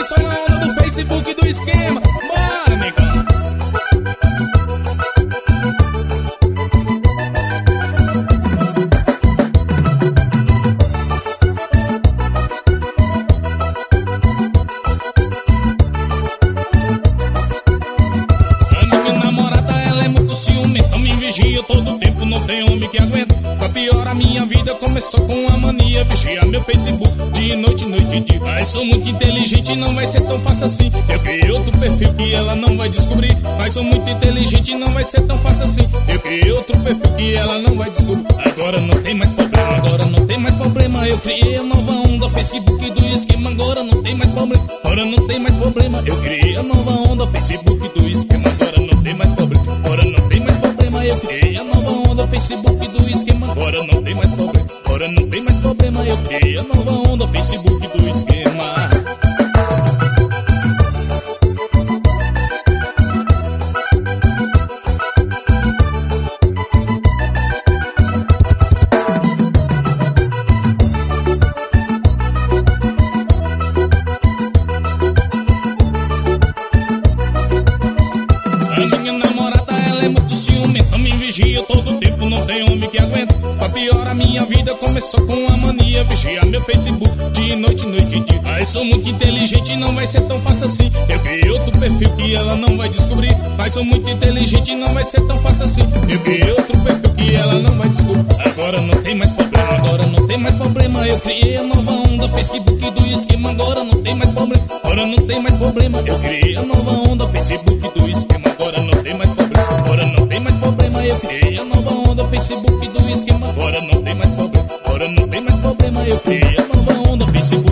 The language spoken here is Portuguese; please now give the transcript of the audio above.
começou na onda do Facebook do esquema. Bora, negão. Vigia todo tempo, não tem homem que aguenta. Pra piorar minha vida, começou com a mania. Vigia meu Facebook de noite, noite e dia. Mas sou muito inteligente, não vai ser tão fácil assim. Eu criei outro perfil que ela não vai descobrir. Mas sou muito inteligente, não vai ser tão fácil assim. Eu criei outro perfil que ela não vai descobrir. Agora não tem mais problema, agora não tem mais problema. Eu criei a nova onda, Facebook do esquema. Agora não tem mais problema, agora não tem mais problema. Eu criei a nova onda, Facebook do esquema. Agora não tem mais problema, agora não tem mais problema. Eu criei a nova onda, Facebook do esquema. Agora não tem mais problema, agora não tem mais problema. Eu criei a nova onda, Facebook do esquema. Vigia todo tempo, não tem homem que aguenta. Pra piorar minha vida, começou com a mania. Vigia meu Facebook de noite, noite e dia. Mas sou muito inteligente, não vai ser tão fácil assim. Eu criei outro perfil que ela não vai descobrir. Mas sou muito inteligente, não vai ser tão fácil assim. Eu criei outro perfil que ela não vai descobrir. Agora não tem mais problema, agora não tem mais problema. Eu criei a nova onda, Facebook do esquema. Agora não tem mais problema, agora não tem mais problema. Eu criei a nova onda, Facebook do esquema. Agora não tem mais problema, agora não tem mais problema. Eu criei a nova onda, Facebook do esquema. Agora não tem mais problema, agora não tem mais problema. Eu criei a nova onda, Facebook.